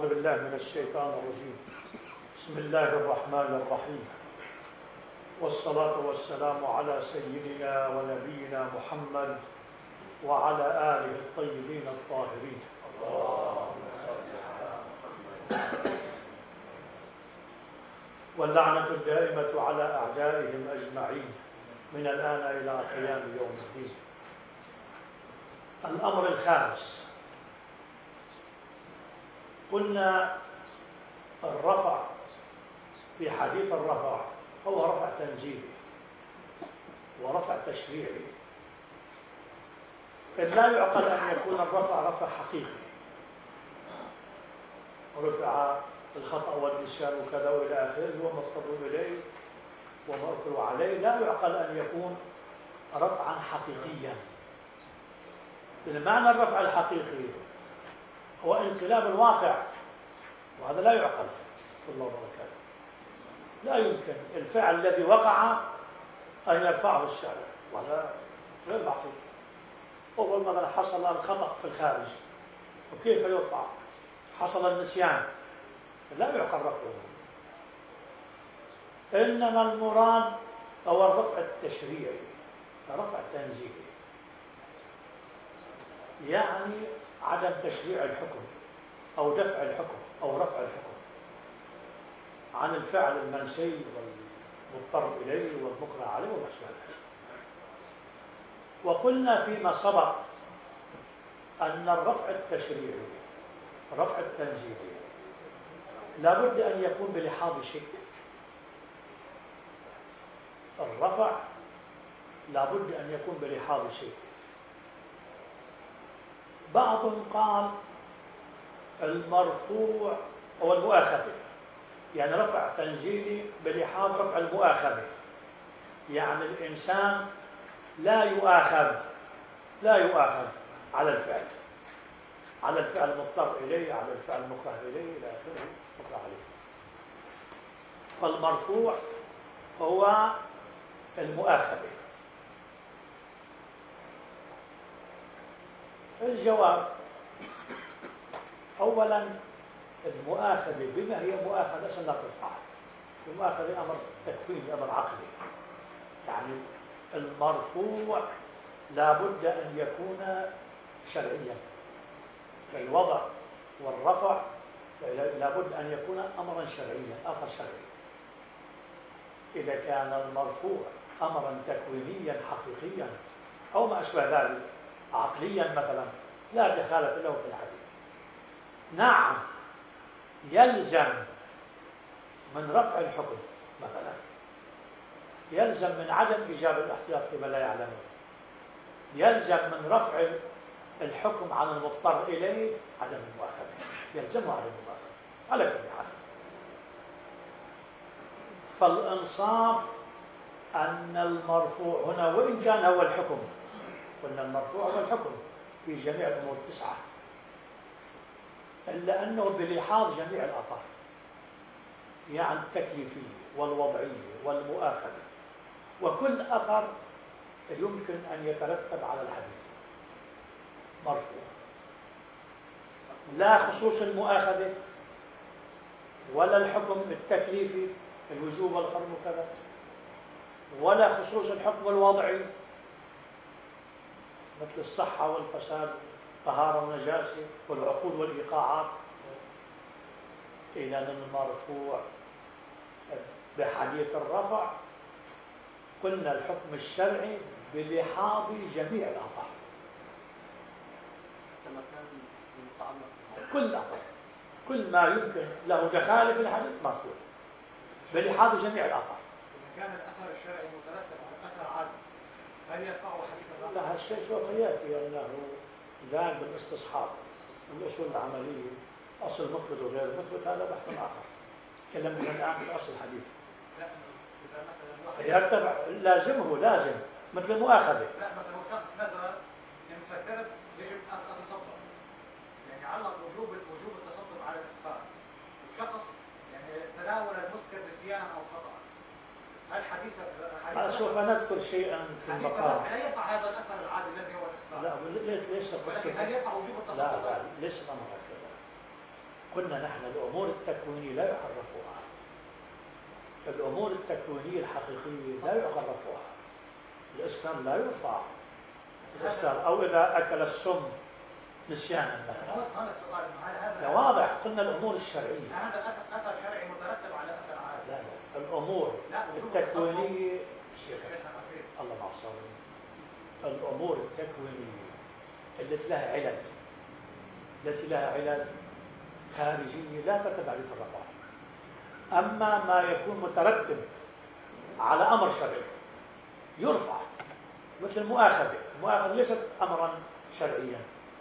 أعوذ بالله من الشيطان الرجيم. بسم الله الرحمن الرحيم، والصلاة والسلام على سيدنا ونبينا محمد وعلى آله الطيبين الطاهرين. واللعنة الدائمة على أعدائهم أجمعين من الآن إلى قيام يوم الدين. الأمر الخامس، قلنا الرفع في حديث الرفع هو رفع تنزيلي ورفع تشريعي. لا يعقل أن يكون الرفع رفع حقيقي، رفع الخطأ والنسيان وكذا وإلى آخره ومضطر إليه ومأكل عليه. لا يعقل أن يكون رفعا حقيقيا. معنى الرفع الحقيقي هو انقلاب الواقع، وهذا لا يعقل. الله وبركاته. لا يمكن الفعل الذي وقع أن يرفعه الشارع، وهذا غير معقول. أول مثلا حصل الخطأ في الخارج، وكيف يرفع؟ حصل النسيان، لا يعقل رفعه. إنما المراد هو الرفع التشريعي، الرفع التنزيلي، يعني عدم تشريع الحكم أو دفع الحكم أو رفع الحكم عن الفعل المنسي والمضطر إليه والمكره عليه وما شابه ذلك. وقلنا فيما سبق أن الرفع التشريعي، الرفع التنزيلي، لابد أن يكون بلحاظ شيء. الرفع لابد أن يكون بلحاظ شيء. بعضهم قال المرفوع هو المؤاخذة، يعني رفع تنزيلي بلحاظ رفع المؤاخذة، يعني الإنسان لا يؤاخذ على الفعل، على الفعل المضطر إليه، على الفعل المكره إليه إلى آخره مكره عليه. فالمرفوع هو المؤاخذة. الجواب: أولا المؤاخذة بما هي مؤاخذة أصلا لا ترفع. المؤاخذة أمر تكويني، أمر عقلي. يعني المرفوع لابد أن يكون شرعيا. الوضع والرفع لابد أن يكون أمرا شرعيا آخر شرعي. إذا كان المرفوع أمرا تكوينيا حقيقيا أو ما أشبه ذلك عقليا مثلا، لا دخالة له في الحديث. نعم، يلزم من رفع الحكم مثلا، يلزم من عدم إيجاب الاحتياط فيما لا يعلمه، يلزم من رفع الحكم عن المضطر إليه عدم المؤاخذة، يلزمه عدم المؤاخذة على كل حال. فالإنصاف أن المرفوع هنا وإن كان هو الحكم، قلنا المرفوع هو الحكم في جميع الأمور التسعة، إلا أنه بلحاظ جميع الآثار، يعني التكليفية والوضعية والمؤاخذة، وكل أثر يمكن أن يترتب على الحديث مرفوع. لا خصوص المؤاخذة ولا الحكم التكليفي الوجوب والحرم وكذا، ولا خصوص الحكم الوضعي مثل الصحة والفساد، طهارة ونجاسة والعقود والإيقاعات. إذا المرفوع بحديث الرفع قلنا الحكم الشرعي بلحاظ جميع الآثار، كل أثر، كل ما يمكن له دخالة في الحديث مرفوع بلحاظ جميع الآثار. إذا كان الأثر الشرعي مترتب على الأثر عادي، هل يرفعه حديث الرفع؟ لا، هالشيء سوف يأتي أنه ذان بالاستصحاب الأصول العملية، أصل مثبت وغير مثبت، هذا بحث آخر. تكلمنا الآن في أصل الحديث. لا، إذا مثلا يرتبع لازمه، لازم مثل المؤاخذة. لا، مثلا شخص نزل ينسكب يجب أن أتصدق، يعني علق وجوب التصدق على الإسفار. شخص يعني تناول المسكر نسيانا أو خطأ، هل حديث سوف نذكر شيئا في المقام. لا يرفع هذا الأثر العادي الذي هو الإسفار. لا، ليش ولكن هل يرفع وجوب التصدق؟ لا، ليش الأمر هكذا؟ قلنا نحن الأمور التكوينية لا يعرفوها، الأمور التكوينية الحقيقية لا يعرفوها. الإسكان لا يرفع الإسكان، أو إذا أكل السم نسيانا مثلا. هذا السؤال هذا واضح. قلنا الأمور الشرعية هذا أثر شرعي مترتب على أثر عادي. لا الأمور التكوينية الله مع الصابرين. الأمور التكوينية التي لها علل خارجية لا تتبع للرفع. أما ما يكون مترتب على أمر شرعي يرفع، مثل المؤاخذة. المؤاخذة ليست أمرا شرعيا.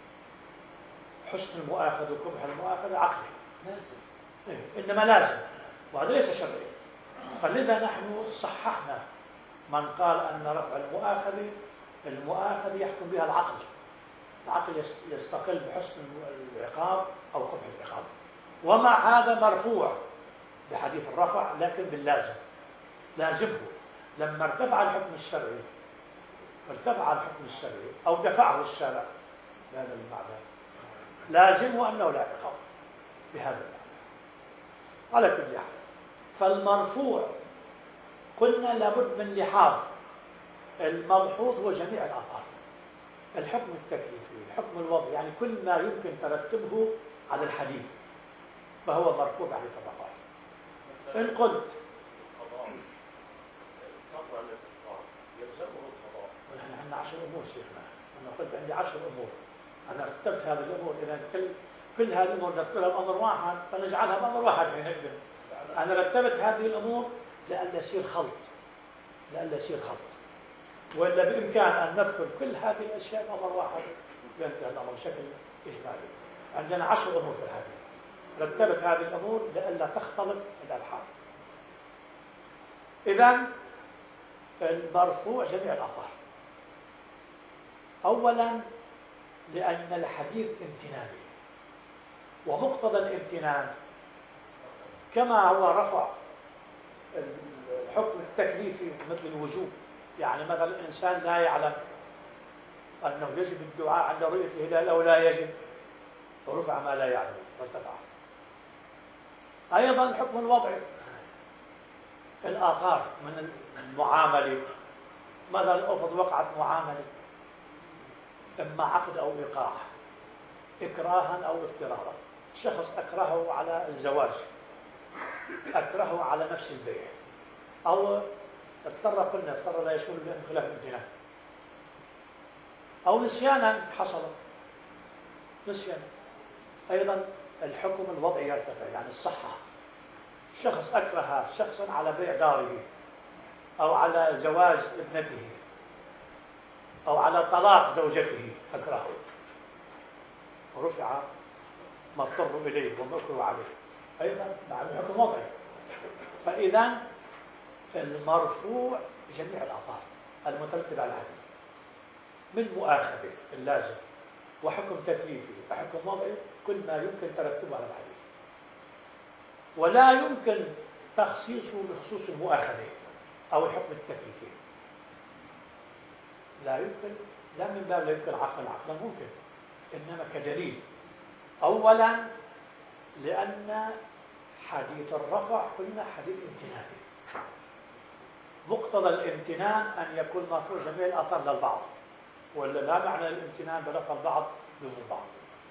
حسن المؤاخذة وقبح المؤاخذة عقلي لازم، إنما لازم، وهذا ليس شرعي. فلذا نحن صححنا من قال أن رفع المؤاخذة يحكم بها العقل يستقل بحسن العقاب أو قبح العقاب. ومع هذا مرفوع بحديث الرفع، لكن باللازم، لازمه. لما ارتفع الحكم الشرعي أو دفعه الشارع بهذا المعنى، لازمه أنه لا عقاب بهذا المعنى. على كل حال، فالمرفوع قلنا لابد من لحاظ الملحوظ هو جميع الآثار، الحكم التكليفي، الحكم الوضعي، يعني كل ما يمكن ترتبه على الحديث فهو مرفوع على الطبقات. إن قلت ونحن عندنا 10 أمور شيخنا، أنا قلت عندي 10 أمور، أنا رتبت هذه الأمور. إذا كل هذه الأمور نذكرها بأمر واحد فنجعلها بأمر واحد حينئذ. أنا رتبت هذه الأمور لئلا يصير خلط، وإلا بإمكان أن نذكر كل هذه الأشياء بأمر واحد ينتهي الأمر بشكل إجمالي. عندنا 10 أمور في الحديث، رتبت هذه الأمور لئلا تختلط الأبحاث. إذن المرفوع جميع الآثار. أولا لأن الحديث امتناني، ومقتضى الامتنان كما هو رفع الحكم التكليفي مثل الوجوب، يعني مثلا الإنسان لا يعلم أنه يجب الدعاء عند رؤية الهلال أو لا يجب، ورفع ما لا يعلم وارتفع. أيضا الحكم الوضعي، الآثار من المعاملة، مثلا أفرض وقعت معاملة إما عقد أو إيقاع، إكراها أو اضطرارا، شخص أكرهه على الزواج، أكرهه على نفس البيع، أو اضطر لا يشمل بأن خلاف الامتنان، أو نسيانا حصل نسيانا. أيضا الحكم الوضعي يرتفع، يعني الصحة، شخص أكره شخصا على بيع داره أو على زواج ابنته أو على طلاق زوجته، أكرهه ورفع ما اضطر إليه ومكره عليه، أيضا مع الحكم وضعي. فإذا المرفوع جميع الآثار المترتبة على الحديث، من مؤاخذة اللازم، وحكم تكليفي، وحكم وضعي، كل ما يمكن ترتبه على الحديث. ولا يمكن تخصيصه بخصوص المؤاخذة أو الحكم التكليفي، لا يمكن، لا من باب لا يمكن عقلا ممكن، إنما كدليل. أولا لأن حديث الرفع قلنا حديث امتناني، مقتضى الامتنان أن يكون مرفوع جميع الآثار للبعض، ولا لا معنى الامتنان برفع البعض دون البعض.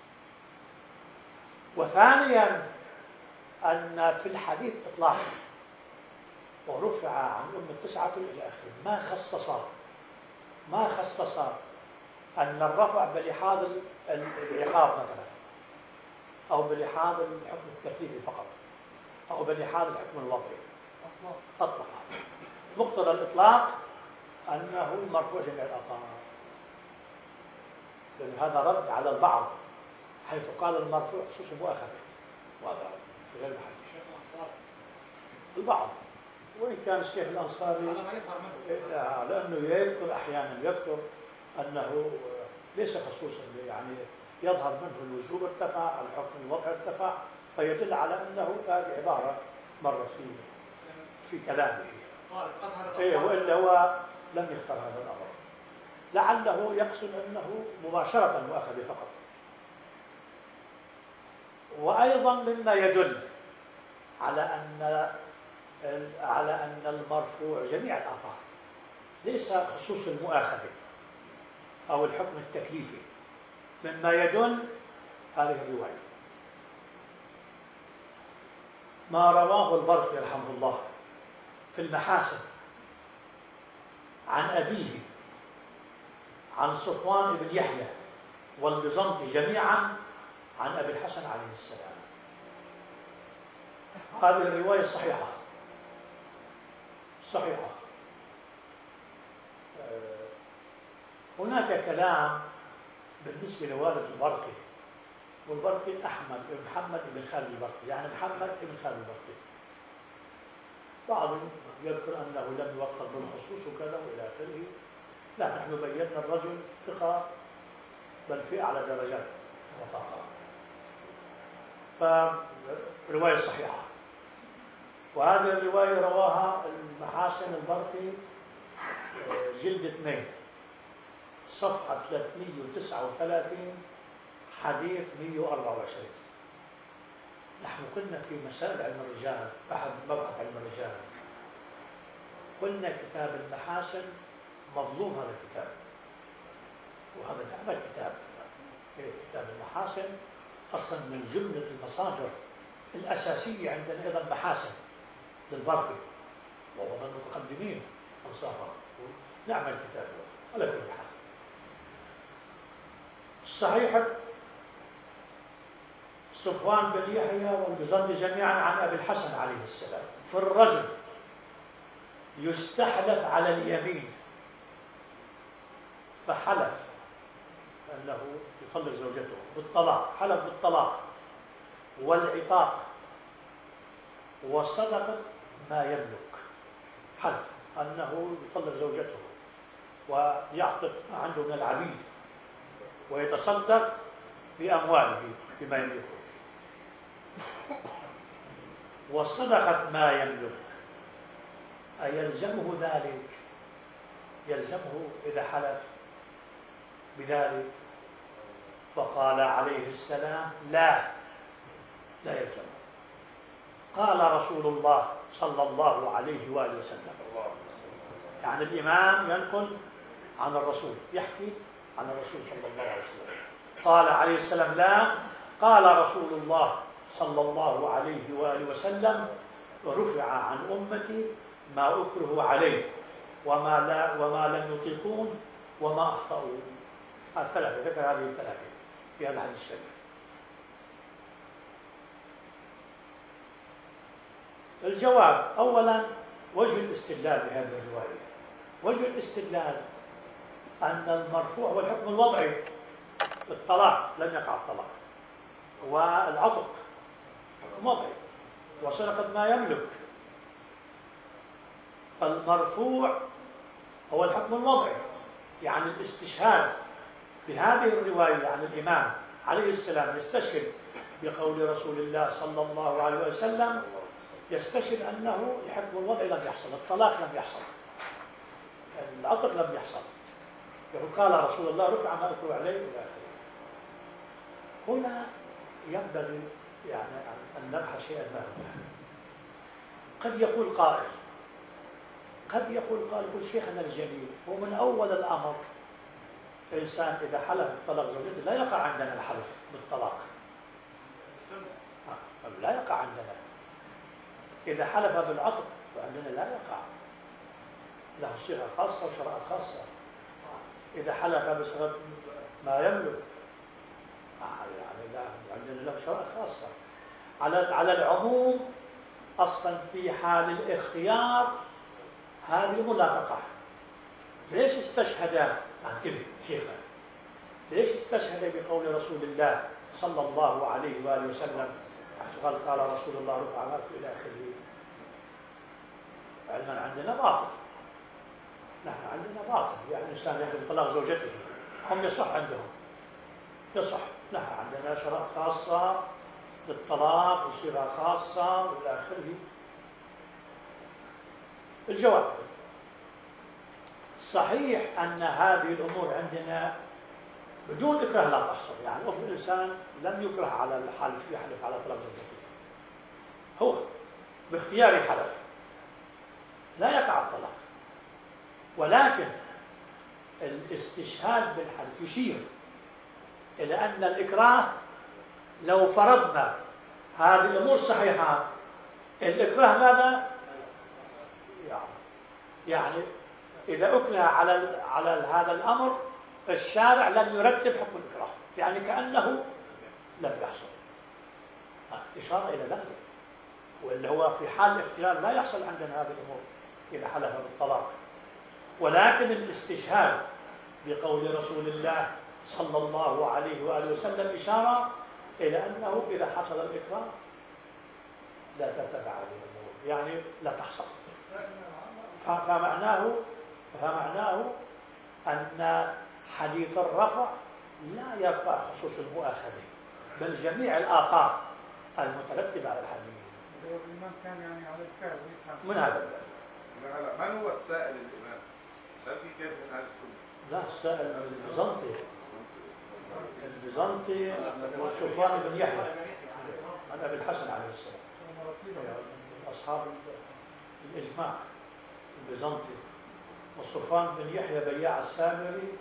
وثانيا أن في الحديث إطلاق، ورفع عن التسعة إلى آخره، ما خصص أن الرفع بلحاظ العقاب مثلا، أو بلحاظ الحكم التكليفي فقط، أو بلحاظ الحكم الوضعي، أطلق. مقتضى الإطلاق أنه مرفوع جميع الآثار، لأن هذا رد على البعض حيث قال المرفوع خصوص مؤاخذة، وهذا في غير محل. الشيخ الأنصاري البعض، وإن كان الشيخ الأنصاري هذا ما يظهر منه، لأنه يذكر أحيانا أنه ليس خصوصا، يعني يظهر منه الوجوب ارتفع، الحكم الوضعي ارتفع، فيدل على أنه هذه عبارة مرت في كلامه. وإلا هو لم يختار هذا الأمر، لعله يقصد أنه مباشرة مؤاخذة فقط. وأيضا مما يدل على أن المرفوع جميع الآثار ليس خصوص المؤاخذة أو الحكم التكليفي، مما يدل هذه الرواية ما رواه البرقي رحمه الله في المحاسن عن أبيه عن صفوان بن يحيى والبيزنطي جميعا عن أبي الحسن عليه السلام. هذه الرواية صحيحة صحيحة. هناك كلام بالنسبة لوالد البرقي، والبرقي أحمد بن محمد بن خالد البرقي، يعني محمد بن خالد البرقي. بعضهم يذكر أنه لم يوفق بالخصوص وكذا وإلى آخره. لا، نحن بينا الرجل ثقة بل في أعلى درجات الوفاقة. فرواية صحيحة. وهذه الرواية رواها المحاسن البرقي جلد 2 صفحة 339 حديث 124. نحن قلنا في مسائل علم الرجال، أحد مبحث علم الرجال، قلنا كتاب المحاسن مظلوم. هذا الكتاب، وهذا نعم الكتاب، كتاب المحاسن أصلا من جملة المصادر الأساسية عندنا أيضا محاسن للبرقي، وهو من المتقدمين أنصافا. نعم الكتاب على كل حال. الصحيح صفوان بن يحيى والبيزنطي جميعا عن أبي الحسن عليه السلام في الرجل يستحلف على اليمين فحلف أنه يطلق زوجته بالطلاق، حلف بالطلاق والعتاق وصدق ما يملك، حلف أنه يطلق زوجته ويعطف ما عنده من العبيد ويتصدق بأمواله بما يملكه. وصدقت ما يملك، أيلزمه ذلك؟ يلزمه إذا حلف بذلك؟ فقال عليه السلام لا يلزمه. قال رسول الله صلى الله عليه وآله وسلم، يعني الإمام ينقل عن الرسول، يحكي عن الرسول صلى الله عليه وسلم. قال عليه السلام لا. قال رسول الله صلى الله عليه وآله وسلم رفع عن أمتي ما أكره عليه وما لم يطيقون وما أخطأوا. الثلاثة، ذكر هذه الثلاثة في هذا الحديث الشريف. الجواب: أولا وجه الاستدلال بهذه الرواية، وجه الاستدلال أن المرفوع هو الحكم الوضعي. الطلاق لم يقع الطلاق، والعتق حكم وضعي، وسرقة ما يملك. فالمرفوع هو الحكم الوضعي، يعني الاستشهاد بهذه الرواية عن الإمام عليه السلام يستشهد بقول رسول الله صلى الله عليه وسلم، يستشهد أنه الحكم الوضعي لم يحصل، الطلاق لم يحصل، العتق لم يحصل. يقول قال رسول الله رفع ما أكره عليه إلى آخره. هنا ينبغي يعني أن نبحث شيئا ما هو. قد يقول قائل يقول شيخنا الجليل، ومن أول الأمر إنسان إذا حلف بطلاق زوجته لا يقع عندنا الحلف بالطلاق، لا يقع عندنا. إذا حلف بالعتق فعندنا لا يقع، له صيغة خاصة وشرائط خاصة. إذا حلف بصيغة ما يملك يعني لا، عندنا له شرائط خاصة. على العموم أصلا في حال الاختيار هذه الأمور لا تقع. ليش استشهد؟ انتبه شيخنا، ليش استشهد بقول رسول الله صلى الله عليه وآله وسلم؟ قال رسول الله رفع مالك إلى آخره. علما عندنا باطل، نحن عندنا باطل، يعني الإنسان يحلف بطلاق زوجته، هم يصح عندهم، يصح. نحن عندنا شرائط خاصة للطلاق وصيغة خاصة وإلى آخره. الجواب: صحيح أن هذه الأمور عندنا بدون إكراه لا تحصل. يعني افرض الإنسان لم يكره على الحلف، يحلف على طلاق زوجته، هو باختياره حلف، لا يقع الطلاق، ولكن الاستشهاد بالحلف يشير إلى أن الإكراه، لو فرضنا هذه الأمور صحيحة، الإكراه ماذا؟ يعني إذا أكره على هذا الأمر، الشارع لم يرتب حكم الإكراه، يعني كأنه لم يحصل. إشارة إلى ذلك، واللي هو في حال الاختيار لا يحصل عندنا هذه الأمور إذا حلف بالطلاق. ولكن الاستشهاد بقول رسول الله صلى الله عليه وآله وسلم إشارة إلى أنه إذا حصل الإكراه لا ترتفع هذه الأمور، يعني لا تحصل. فمعناه أن حديث الرفع لا يبقى خصوص المؤاخذة، بل جميع الآثار المترتبة على الحديث. الإمام كان يعني على الفعل وليس من هذا الباب. من هو السائل الإمام؟ هل في كيف من هذه السنة؟ لا، السائل البيزنطي سفيان بن يحيى عن أبي الحسن عليه السلام، من أصحاب الإجماع البيزنطي. وسفيان بن يحيى بياع السامري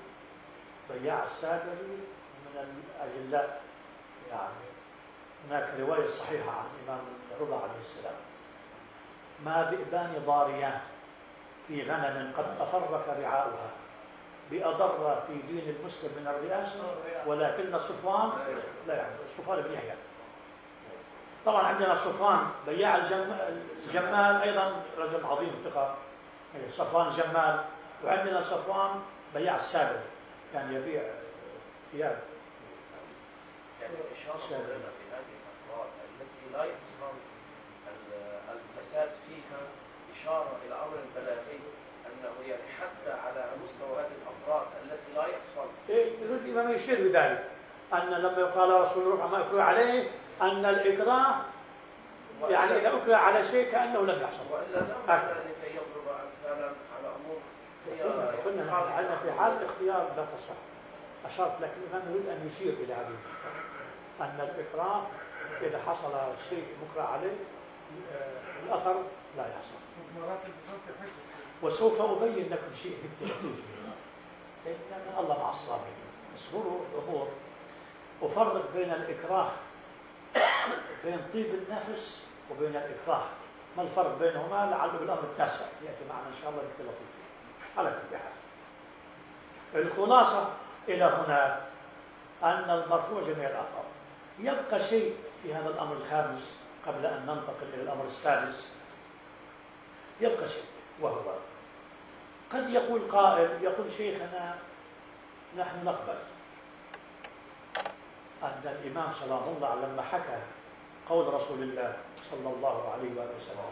من الأجلاء، يعني هناك رواية صحيحة عن الإمام الرضا عليه السلام: ما ذئبان ضاريان في غنم قد تفرق رعاؤها بأضر في دين المسلم من الرئاسة، ولكن صفوان لا يعرف. صفوان بن يحيى. طبعا عندنا صفوان بياع الجمال أيضا رجل عظيم ثقة، صفوان الجمال. وعندنا صفوان بياع السابق، كان يبيع ثياب. يعني الإشارة في هذه الأفراد التي لا يحصل الفساد فيها إشارة إلى أمر بلاغي، أنه يعني حتى على مستوى هذه الأفراد التي لا يحصل. يريد الإمام يشير بذلك أن لما يقال رسول الله ما أكره عليه، أن الإكراه يعني إذا أكره على شيء كأنه لم يحصل. وإلا لا لكي يضرب أمثالا على أمور قلنا عندنا في حال الاختيار لا تصح. أشرت لك الإمام يريد أن يشير إلى هذه أن الإكراه إذا حصل شيء مكره عليه الأثر لا يحصل. وسوف أبين لكم شيء بالترتيب، إنما الله مع الصابرين. اصبروا الأمور. أفرق بين الإكراه، بين طيب النفس وبين الإكراه. ما الفرق بينهما؟ لعله بالأمر التاسع يأتي معنا إن شاء الله بالتلطيف. على كل حال، الخلاصة إلى هنا أن المرفوع جميع الآثار. يبقى شيء في هذا الأمر الخامس قبل أن ننتقل إلى الأمر السادس. يبقى شيء، وهو قد يقول قائل، يقول شيخنا نحن نقبل أن الإمام سلام الله لما حكى قول رسول الله صلى الله عليه وسلم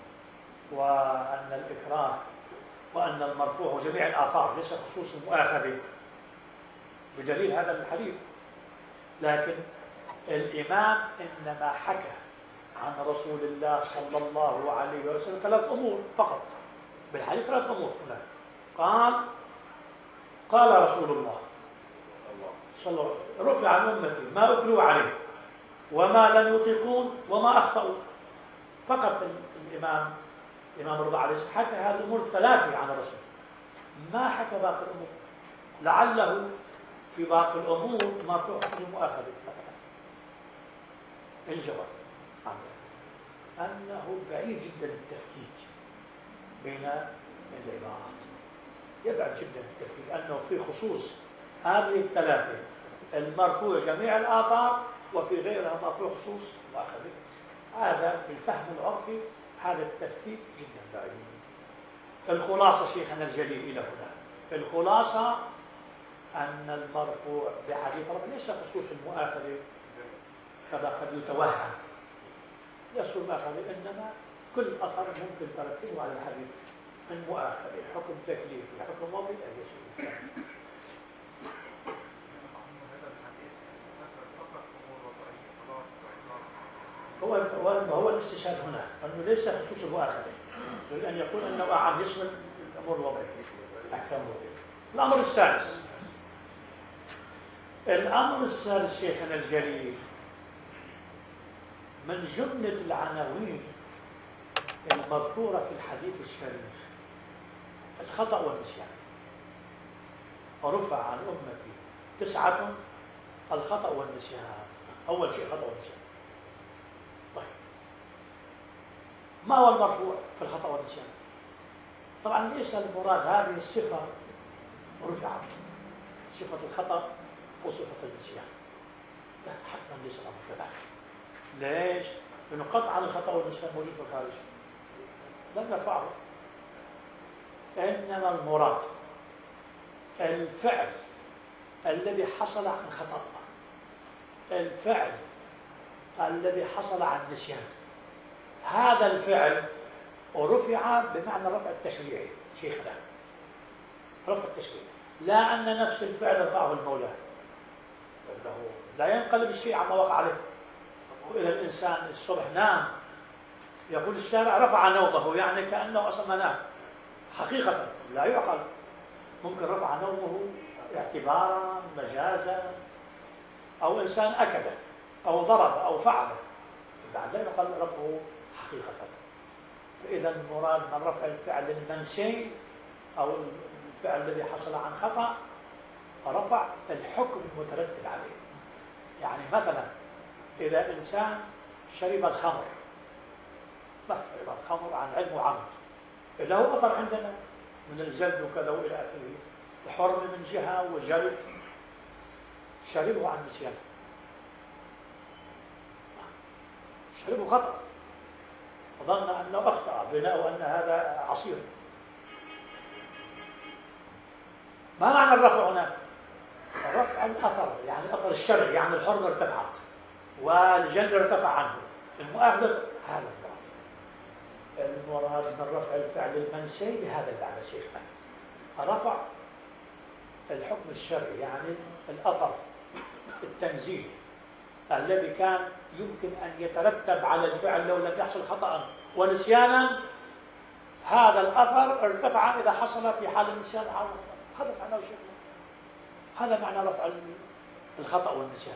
وأن الإكراه وأن المرفوع جميع الآثار ليس خصوص المؤاخذة بدليل هذا الحديث، لكن الإمام إنما حكى عن رسول الله صلى الله عليه وسلم 3 أمور فقط بالحديث. 3 أمور هناك. قال رسول الله صلى الله عليه وسلم: رفع عن أمتي ما أكلوا عليه وما لم يطيقون وما أخطأوا. فقط الإمام الرضا عليه السلام حكى هذه الأمور 3 عن الرسول، ما حكى باقي الأمور. لعله في باقي الأمور مرفوع حكم المؤاخذة. الجواب أنه بعيد جدا التفكيك بين العبارات، يبعد جدا التفكيك، أنه في خصوص هذه ال3 المرفوع جميع الآثار، وفي غيرها مرفوع خصوص المؤاخذة. هذا بالفهم العرفي هذا التفكيك جدا بعيد. الخلاصة شيخنا الجليل إلى هنا، الخلاصة أن المرفوع بحديث ربنا ليس خصوص المؤاخذة كما قد يتوهم، ليس المؤاخذة، إنما كل أثر ممكن ترتبه على الحديث من مؤاخذة، حكم تكليفي، حكم وضعي، أي شيء. هو الاستشهاد هنا أنه ليس خصوص المؤاخذة، يريد أن يقول أنه أعم يشمل الأمور الوضعية، أحكام الوضعية. الأمر السادس الأمر السادس شيخنا الجليل من جملة العناوين المذكورة في الحديث الشريف الخطأ والنسيان. ورفع عن أمتي 9 الخطأ والنسيان. أول شيء خطأ والنسيان. طيب ما هو المرفوع في الخطأ والنسيان؟ طبعا ليس المراد هذه الصفة رفعت، صفة الخطأ وصفة النسيان، لا حتما ليس الأمر كذلك. ليش؟ لأنه قطعا الخطأ والنسيان موجود في الخارج، لم يرفعه. إنما المراد الفعل الذي حصل عن خطأ، الفعل الذي حصل عن نسيان، هذا الفعل ورفع بمعنى رفع التشريعي شيخنا، رفع التشريع، لا أن نفس الفعل رفعه المولى، لأنه لا ينقلب الشيء عما وقع عليه. وإذا الإنسان الصبح نام يقول الشارع رفع نومه، يعني كأنه أصلا ما نام، حقيقة لا يعقل. ممكن رفع نومه اعتبارا مجازا، أو إنسان أكله أو ضرب أو فعله، بعد لا يقال رفعه حقيقة. فإذا المراد من رفع الفعل المنسي أو الفعل الذي حصل عن خطأ رفع الحكم المترتب عليه. يعني مثلا إذا إنسان شرب الخمر، ما شرب الخمر عن علم وعمد، له أثر عندنا من الجلد وكذا وإلى آخره، الحرم من جهة وجلد، شربه عن نسيان، شربه خطأ، وظن أنه أخطأ بناء أن هذا عصير. ما معنى الرفع هنا؟ رفع الأثر، يعني الأثر الشرعي، يعني الحرمة ارتفعت والجلد ارتفع عنه، المؤاخذة. هذا المراد من رفع الفعل المنسي بهذا المعنى شيخنا، رفع الحكم الشرعي، يعني الأثر التنزيل الذي كان يمكن أن يترتب على الفعل لو لم يحصل خطأ ونسيانا، هذا الأثر ارتفع إذا حصل في حال النسيان. هذا معناه شيخنا، هذا معنى رفع الخطأ والنسيان.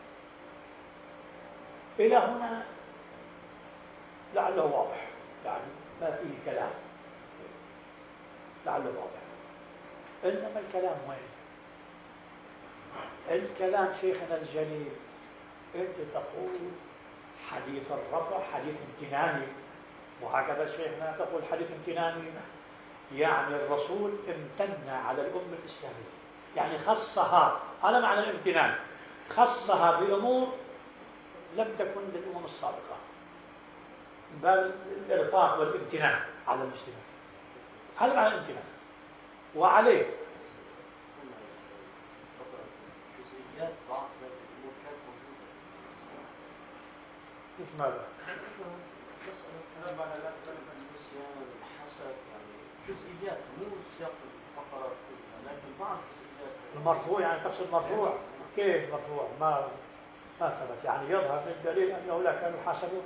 إلى هنا لعله واضح، يعني ما فيه كلام، لعله واضح. إنما الكلام وين؟ الكلام شيخنا الجليل أنت تقول حديث الرفع حديث امتناني، وهكذا شيخنا تقول حديث امتناني، يعني الرسول امتن على الأمة الإسلامية، يعني خصها، هذا معنى الامتنان، خصها بأمور لم تكن للأمم السابقة، بل الإرفاق والامتنان على المسلمين، هذا معنى الامتنان. وعليه جزئيات بعض الامور كانت موجوده. كيف ماذا؟ مساله النسيان، الحسد، يعني جزئيات مو سياق الفقرات كلها، لكن بعض الجزئيات. المرفوع يعني تقصد مرفوع؟ كيف مرفوع؟ ما ثبت، يعني يظهر من الدليل أنه لا كانوا يحاسبون،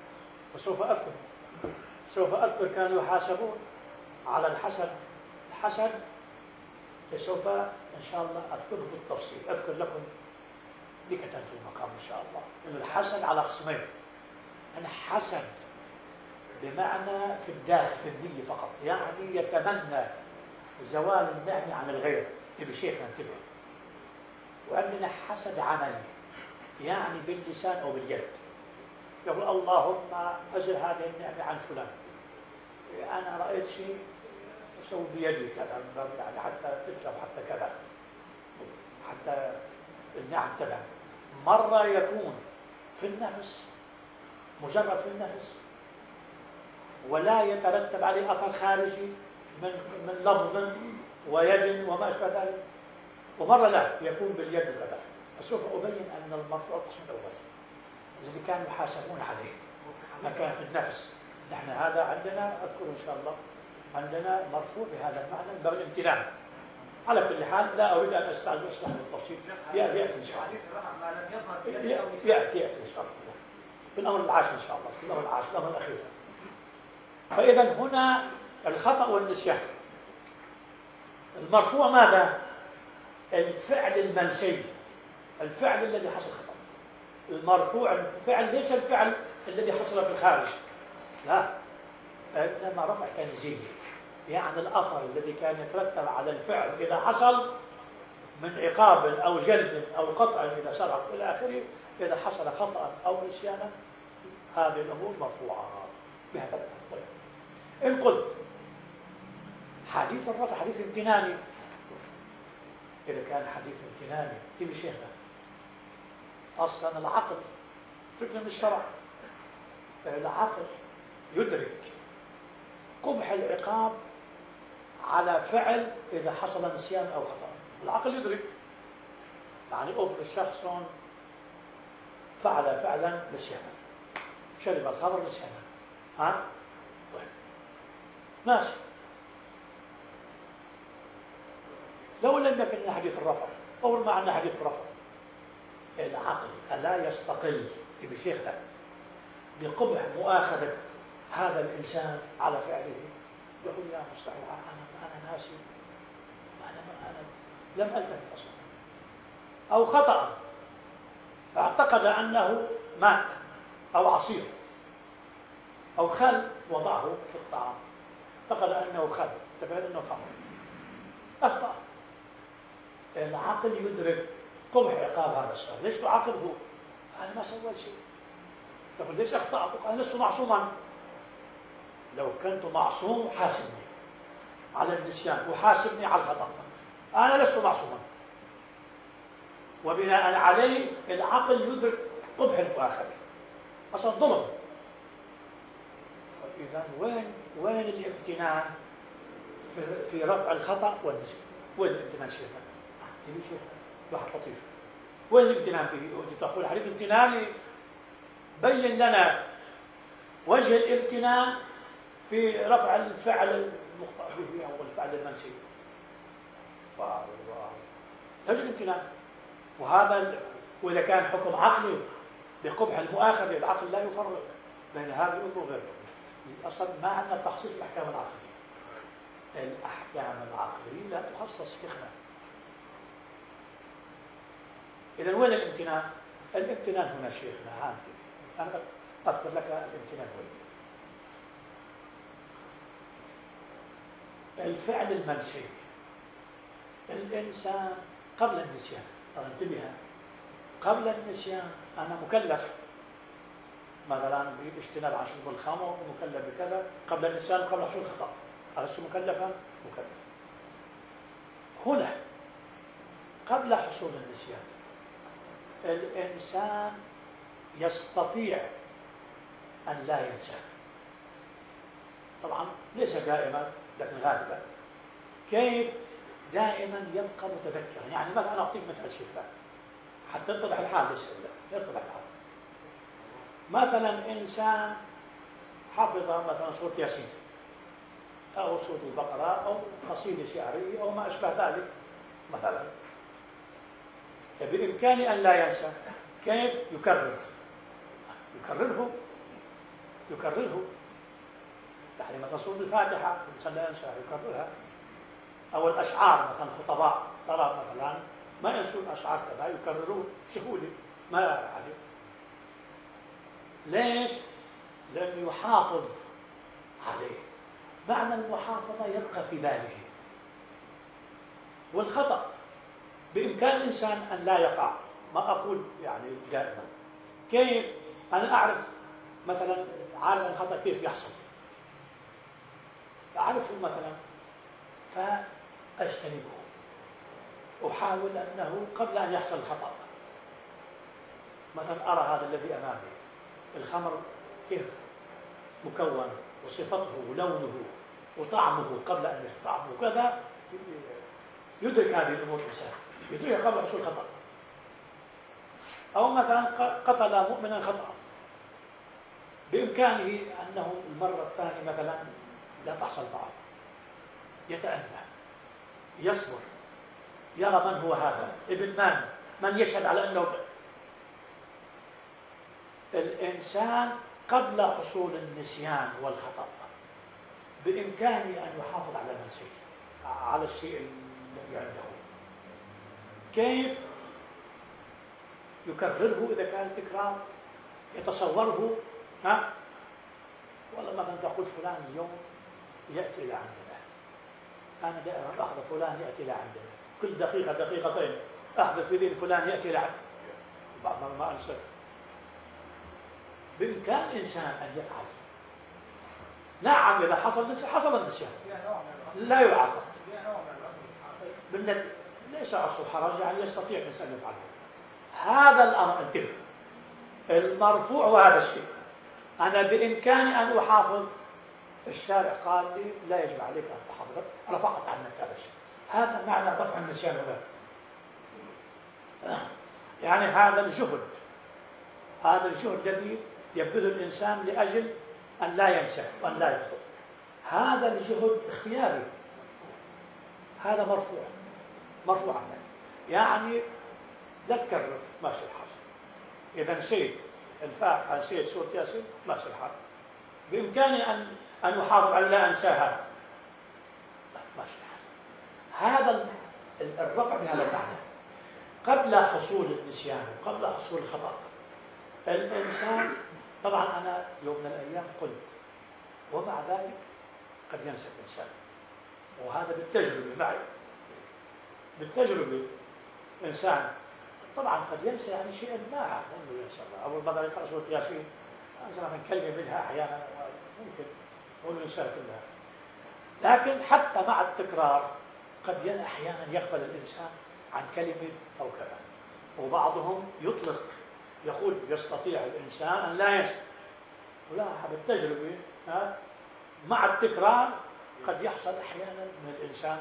وسوف أذكر كانوا يحاسبون على الحسد. الحسد سوف إن شاء الله أذكره بالتفصيل، أذكر لكم دكة في المقام إن شاء الله. إن الحسد على قسمين، أنا حسد بمعنى في الداخل في النية فقط، يعني يتمنى زوال النعمة عن الغير، تبي شيخ ننتبه. وعندنا حسد عملي، يعني باللسان أو باليد، يقول اللهم أزل هذه النعمة عن فلان، أنا رأيت شيء أسوي بيدي كذا، يعني حتى تتلف، حتى كذا، حتى النعم تذهب. مرة يكون في النفس، مجرد في النفس، ولا يترتب عليه أثر خارجي من لفظ ويد وما أشبه ذلك، ومرة لا يكون باليد كذا. فسوف أبين أن المرفوع القسم الأول الذي كانوا يحاسبون عليه ما كان في النفس. نحن هذا عندنا، أذكر إن شاء الله، عندنا مرفوع بهذا المعنى باب الامتنان. على كل حال لا أريد أن أستعجل أشرح بالتفصيل، يأتي إن شاء الله، يأتي إن شاء الله في الأمر العاشر إن شاء الله، في الأمر العاشر، الأمر الأخير. فإذا هنا الخطأ والنسيان. المرفوع ماذا؟ الفعل المنسي الفعل الذي حصل خطأ. المرفوع الفعل ليس الفعل الذي حصل في الخارج، لا، إنما رفع تنزيل، يعني الأثر الذي كان يترتب على الفعل إذا حصل من عقاب أو جلد أو قطع إذا سرق إلى آخره، إذا حصل خطأ أو نسيانا، هذه الأمور مرفوعة بهذا الطريق. إن قلت حديث الرفع حديث امتناني، إذا كان حديث امتناني تبي شيخنا أصلا العقل تركنا من الشرع، العقل يدرك قبح العقاب على فعل إذا حصل نسيان أو خطأ. العقل يدرك، يعني أفرض شخص فعل فعلا نسيانا، شرب الخمر نسيانا، طيب ماشي، لو لم يكن لنا حديث الرفع أو ما عندنا حديث الرفع، العقل ألا يستقل بشيخنا بقبح مؤاخذة هذا الإنسان على فعله؟ يقول يا مستحيل، أنا ناسي، أنا لم ألتفت أصلا، أو خطأ اعتقد أنه ماء أو عصير أو خل وضعه في الطعام، اعتقد أنه خل، اعتقد أنه خمر، أخطأ. العقل يدرك قبح عقاب هذا الشخص، ليش تعاقبه؟ أنا ما سويت شيء. تقول ليش أخطأت؟ أنا لست معصوما. لو كنت معصوم حاسبني على النسيان وحاسبني على الخطأ، أنا لست معصوما. وبناء عليه العقل يدرك قبح المؤاخذة، أصلا ظلم. فإذا وين الامتنان في رفع الخطأ والنسيان؟ وين الامتنان شيخنا؟ تبي شيخنا واحد لطيف، وين الامتنان به؟ تقول حديث امتناني، بين لنا وجه الامتنان في رفع الفعل المخطئ به أو الفعل المنسي. تجد الامتنان، وإذا كان حكم عقلي بقبح المؤاخذة، العقل لا يفرق بين هذه الأمور وغيرها. أصلا ما عندنا تخصيص الأحكام العقلية، الأحكام العقلية لا تخصص شيخنا. إذا وين الامتنان؟ الامتنان هنا شيخنا عندي، أنا أذكر لك الامتنان وين. الفعل المنسي، الإنسان قبل النسيان، انتبه، قبل النسيان أنا مكلف مثلا باجتناب عن شرب الخمر، مكلف بكذا قبل النسيان، قبل حصول الخطأ، ألست مكلفا؟ مكلف. هنا قبل حصول النسيان الإنسان يستطيع أن لا ينسى، طبعا ليس دائما لكن غالبا. كيف؟ دائما يبقى متذكرا. يعني مثلا أنا أعطيك مثال شيخ حتى يتضح الحال، ليس إلا يتضح الحال. مثلا إنسان حفظ مثلا سورة ياسين أو سورة البقرة أو قصيدة شعرية أو ما أشبه ذلك مثلا، بإمكانه أن لا ينسى. كيف؟ يكرره. يعني مثلا سورة الفاتحة الإنسان لا ينسى، يكررها. أو الأشعار مثلا خطباء طرب مثلا ما ينسوا الأشعار كذا، يكرروه بسهولة ما يعني. ليش؟ لأنه يحافظ عليه. معنى المحافظة يبقى في باله. والخطأ بإمكان الإنسان أن لا يقع، ما أقول يعني دائما. كيف؟ أنا أعرف مثلا عالم الخطأ كيف يحصل، أعرفه مثلا فأجتنبه، أحاول أنه قبل أن يحصل الخطأ. مثلا أرى هذا الذي أمامي الخمر كيف مكون وصفته ولونه وطعمه قبل أن يحصل طعمه كذا، يدرك هذه الأمور الإنسان، يدرك قبل حصول الخطأ. أو مثلا قتل مؤمنا خطأ، بإمكانه أنه المرة الثانية مثلا لا تحصل معه، يتأنى، يصبر، يرى من هو هذا، ابن من يشهد على أنه. الإنسان قبل حصول النسيان والخطأ بإمكانه أن يحافظ على نفسه، على الشيء الذي عنده. كيف؟ يكرره إذا كان تكرار، يتصوره. والله مثلا تقول فلان اليوم يأتي إلى عندنا، أنا دائما أحضر فلان يأتي إلى عندنا، كل دقيقة دقيقتين أحدث في ذهن فلان يأتي إلى عندنا، بعض ما أنسى. بإمكان الإنسان أن يفعل. نعم إذا حصل النسيان لا يعاقب. ليس أصل حرج، يعني يستطيع الإنسان أن يفعله. هذا الأمر انتبه، المرفوع هو هذا الشيء. أنا بإمكاني أن أحافظ، الشارع قال لي لا يجب عليك أن تحافظ، رفعت عنك هذا الشيء. هذا معنى رفع النسيان هنا. يعني هذا الجهد الذي يبذل الإنسان لأجل أن لا ينسى وأن لا يخطئ، هذا الجهد اختياري، هذا مرفوع عنك. يعني لا تكرر ماشي الحال. إذا نسيت الفاتحة، نسيت سورة ياسين، ماشي الحال. بإمكاني أن أحافظ على لا أنساها، ماشي الحال. هذا الرفع بهذا المعنى. قبل حصول النسيان وقبل حصول الخطأ الإنسان، طبعا أنا يوم من الأيام قلت ومع ذلك قد ينسى الإنسان، وهذا بالتجربة معي، بالتجربة. إنسان طبعا قد ينسى يعني شيئا ما أنه ينسى. أول مرة يقرأ سورة ياسين مثلا كلمة منها أحيانا ممكن هو ينساها كلها، لكن حتى مع التكرار قد أحيانا يغفل الإنسان عن كلمة أو كذا. وبعضهم يطلق يقول يستطيع الإنسان أن لا ينسى، ولا بالتجربة مع التكرار قد يحصل أحيانا من الإنسان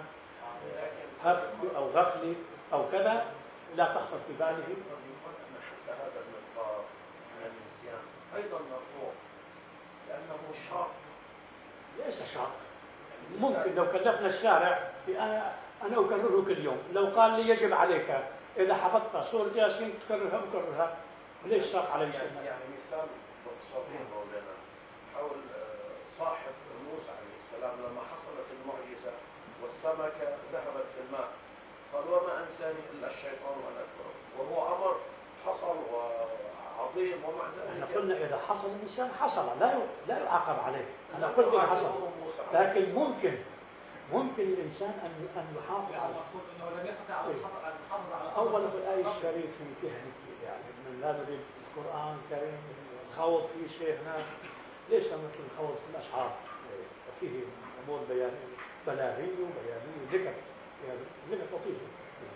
هفل أو غفلة أو كذا لا تخطر في باله. أن حتى هذا المقدار من النسيان أيضا مرفوع، لأنه شاق. ليس شاق. ممكن لو كلفنا الشارع أنا أكرره كل يوم، لو قال لي يجب عليك إذا حفظت سورة ياسين تكررها، وليش شاق علي شيء؟ يعني مثال صغير مولانا حول صاحب موسى عليه السلام لما حصلت المعجزة والسمكة ذهبت في الماء، قال وما أنساني إلا الشيطان أن أذكره، وهو أمر حصل وعظيم. ومع ذلك احنا قلنا إذا حصل الإنسان حصل لا يعاقب عليه. أنا قلت إذا حصل، لكن ممكن الإنسان أن يحافظ على المقصود أنه لم يستطع المحافظة على أولا في الآية الشريفة فيها يعني من لا نريد القرآن الكريم الخوض فيه شيخنا، ليس مثل الخوض في الأشعار، فيه أمور بلاغية وبيانية ذكر، يعني ذكر لطيفة،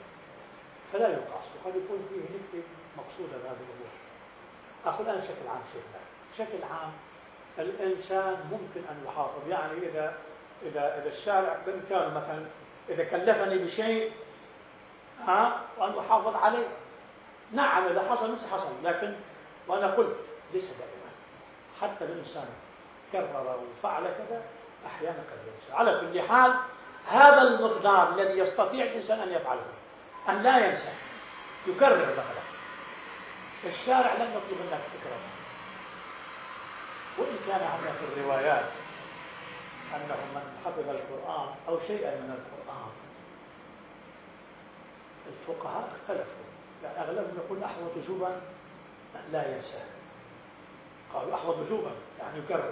فلا يقاس، وقد يكون فيه نكتة مقصودة بهذه الأمور. أخذ الآن بشكل عام شيخنا، بشكل عام الإنسان ممكن أن يحافظ. يعني إذا الشارع بإمكانه مثلا إذا كلفني بشيء وأن أحافظ عليه، نعم إذا حصل لكن وأنا قلت ليس دائما، حتى الإنسان كرر وفعل كذا أحيانا قد ينسى. على كل حال هذا المقدار الذي يستطيع الإنسان أن يفعله، أن لا ينسى، يكرر مثلا. الشارع لم يطلب منك تكرر، وإن كان عندنا في الروايات أنه من حفظ القرآن أو شيئا من القرآن، الفقهاء اختلفوا، يعني أغلبهم يقول أحوط وجوبا لا ينسى، قالوا أحوط وجوبا يعني يكرر.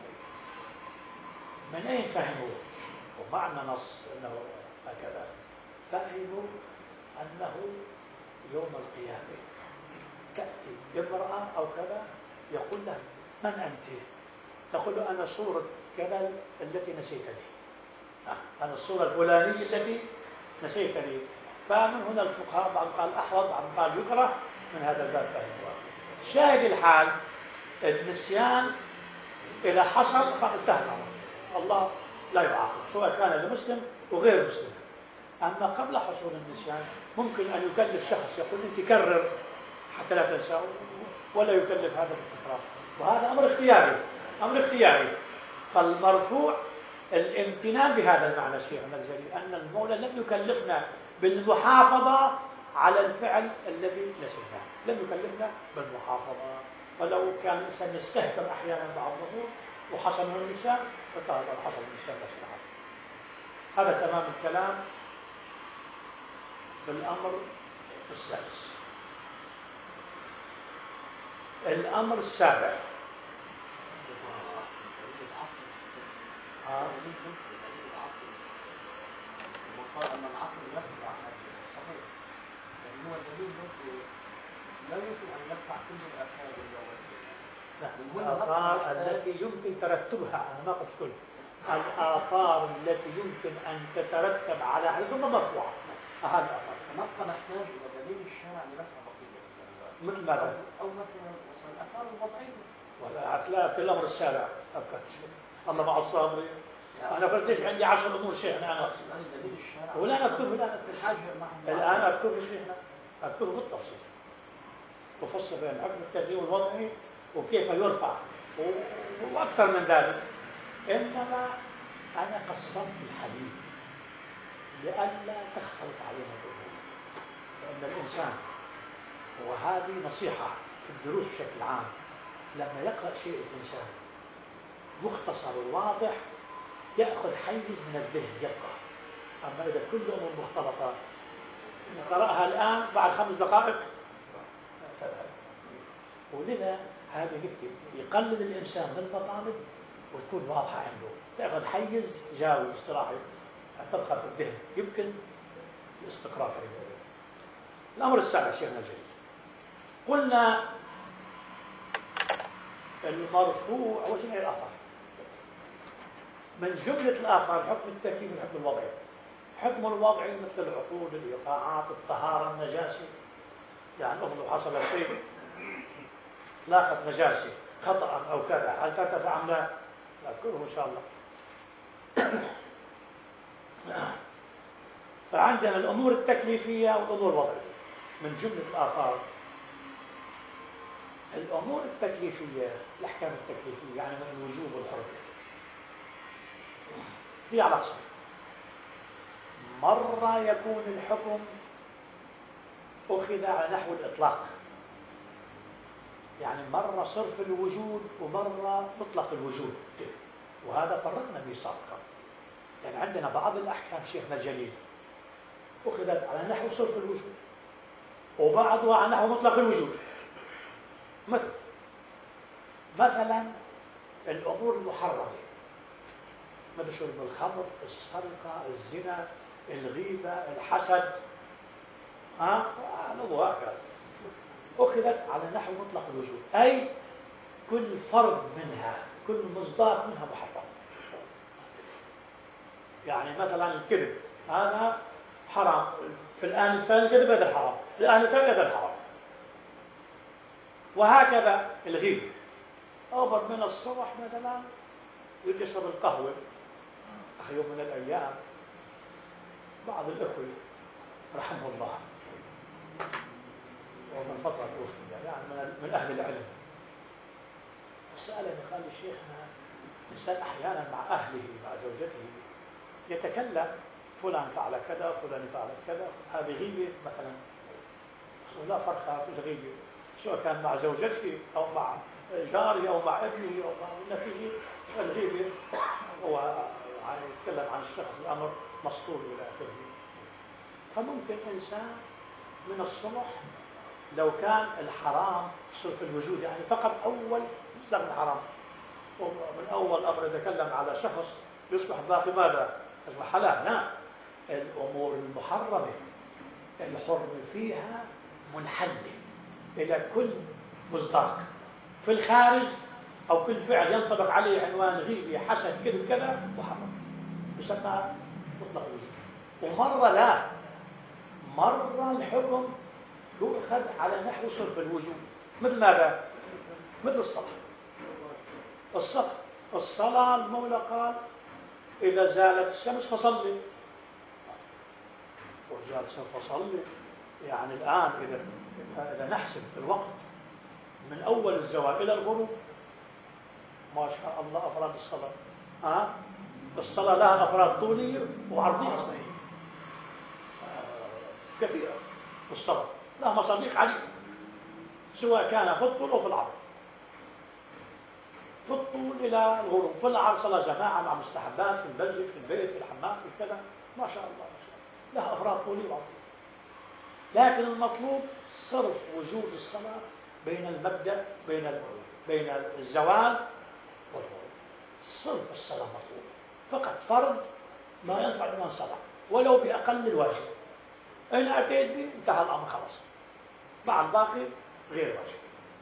من أين فهموا؟ ومعنى نص أنه هكذا، فهموا أنه يوم القيامة تأتي امرأة أو كذا يقول لها من أنت؟ تقول له أنا صورة كذا التي نسيتني، أنا الصورة الفلانية التي نسيتني. فمن هنا الفقهاء بعض قال أحوط، بعض قال يكره، من هذا الباب فهموا. شاهد الحال النسيان إذا حصل فقد انتهى الأمر، الله لا يعاقب سواء كان لمسلم وغير مسلم. أما قبل حصول النسيان ممكن أن يكلف شخص يقول أنت كرر حتى لا تنسى، ولا يكلف هذا بالتكرار، وهذا أمر اختياري. فالمرفوع الامتنان بهذا المعنى شيخنا الجليل، أن المولى لم يكلفنا بالمحافظة على الفعل الذي نسيناه، لم يكلفنا بالمحافظة. ولو كان الإنسان يستهتر أحيانا بعض الأمور وحصل من النسيان فقال حصل من النسيان بس. هذا تمام الكلام بالأمر السادس. الأمر السابع وقال أن العقل يدفع هذه صحيح، لأن هو دليل لا يمكن أن يدفع كل الآثار اللغوية. الآثار التي يمكن ترتبها، أنا ما قلت كل الآثار التي يمكن أن تترتب على هذا ثم مرفوعة، هذا الآثار نبقى نحتاج إلى دليل الشارع لرفع بقية الآثار، مثل ماذا؟ أو مثلا الآثار الوضعية. ولا في الأمر السابع أفكر الله مع الصابرين. أنا قلت ليش عندي 10 أمور شيخنا أنا دليل الشارع ولا نكتب الآن أذكر شيخنا أذكره بالتفصيل وفصل بين حكم التقديم الوضعي وكيف يرفع وأكثر من ذلك. إنما أنا قصرت الحديث لئلا تختلط علينا الأمور، لأن الإنسان وهذه نصيحة في الدروس بشكل عام، لما يقرأ شيء الإنسان مختصر وواضح يأخذ حيز من الذهن يبقى. أما إذا كل أمور مختلطة نقرأها الآن بعد 5 دقائق تذهب. ولذا هذا نكتب يقلل الإنسان من المطالب وتكون واضحة عنده، تأخذ حيز جاوي اصطلاحي تبقى في الذهن يمكن الاستقرار في ذلك. الأمر السابع شيخنا الجليل، قلنا المرفوع وجميع الآثار. من جملة الآثار حكم التكليف والحكم الوضعي. حكم الوضعي مثل العقود، الإيقاعات، الطهارة، النجاسة. يعني لو حصل شيء لاقت نجاسة خطأ أو كذا هل ترتفع أم لا؟ نذكره إن شاء الله. فعندنا الأمور التكليفية والأمور الوضعية. من جملة الآثار الأمور التكليفية، الأحكام التكليفية يعني من الوجوب والحرمة في على قسم. مرة يكون الحكم أخذ على نحو الإطلاق، يعني مرة صرف الوجود ومرة مطلق الوجود، وهذا فرقنا به سابقا. يعني عندنا بعض الأحكام شيخنا الجليل أخذت على نحو صرف الوجود وبعضها على نحو مطلق الوجود. مثلا الأمور المحرمة مثل شرب الخمر، السرقة، الزنا، الغيبة، الحسد، هكذا أخذت على نحو مطلق الوجود، أي كل فرد منها كل مصداق منها محرم. يعني مثلا الكذب هذا حرام، في الآن الثاني كذب هذا حرام، الآن الثاني هذا حرام. وهكذا الغيبة، أوبر من الصبح مثلا يشرب القهوة. أخي يوم من الأيام بعض الأخوة رحمه الله ومن فترة توفي يعني من أهل العلم سألني قال لي شيخنا الإنسان أحيانا مع أهله مع زوجته يتكلم فلان فعل كذا فلان فعل كذا، هذه غيبة مثلا. لا فرق في الغيبة سواء كان مع زوجته أو مع جاري أو مع ابنه أو مع نفسه. الغيبة هو يتكلم عن الشخص الأمر مسطور إلى آخره. فممكن إنسان من الصبح لو كان الحرام صرف الوجود يعني فقط أول مصدر الحرام ومن أول أمر يتكلم على شخص يصبح باقي ماذا؟ يصبح حلال. لا، الأمور المحرمة الحرم فيها منحلة إلى كل مصداق في الخارج أو كل فعل ينطبق عليه عنوان غيبة حسد كذب كذا محرم يسمى مطلق الوجود. ومرة لا، مرة الحكم يؤخذ على نحو صرف الوجود. مثل ماذا؟ مثل الصلاة المولى قال إذا زالت الشمس فصلي، وزالت الشمس فصلي. يعني الآن إذا نحسب الوقت من أول الزوال إلى الغروب ما شاء الله أفراد الصلاة. الصلاة لها أفراد طولية وعرضية كثيرة. الصلاة لها مصادق عديدة سواء كان في الطول أو في العرض. في الطول إلى الغروب، في العرض صلاة جماعة مع مستحبات في المسجد في البيت في الحمام في كذا ما شاء الله لها أفراد طولية وعرضية. لكن المطلوب صرف وجود الصلاة بين المبدأ بين الزوال والغروب. صرف الصلاة مطلوب، فقط فرض ما ينفع من صلاة ولو بأقل الواجب. إن أتيت به انتهى الأمر خلاص، مع الباقي غير واجب.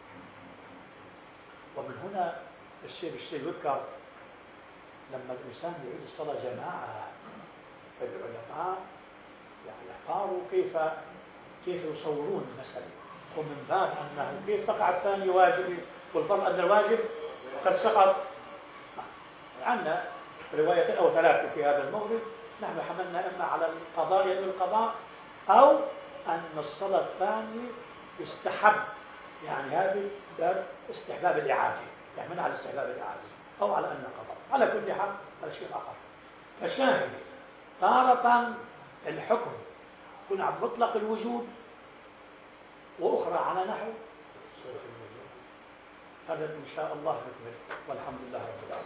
ومن هنا الشيء يذكر لما الإنسان يعيد الصلاة جماعة، فالعلماء يعني قالوا كيف يصورون المسألة، ومن باب أنه كيف تقع الثاني واجب والفرض أن الواجب قد سقط. عندنا روايتين أو ثلاثة في هذا المورد، نحن حملنا إما على القضاء يد القضاء، أو أن الصلاة الثانية يستحب، يعني هذه باب استحباب الإعادة، يحمل على استحباب الإعادة أو على أن القضاء. على كل حال هذا شيء آخر. فالشاهد تارة الحكم يكون على مطلق الوجود، وأخرى على نحو صرف الوجود. هذا إن شاء الله نكمل، والحمد لله رب العالمين.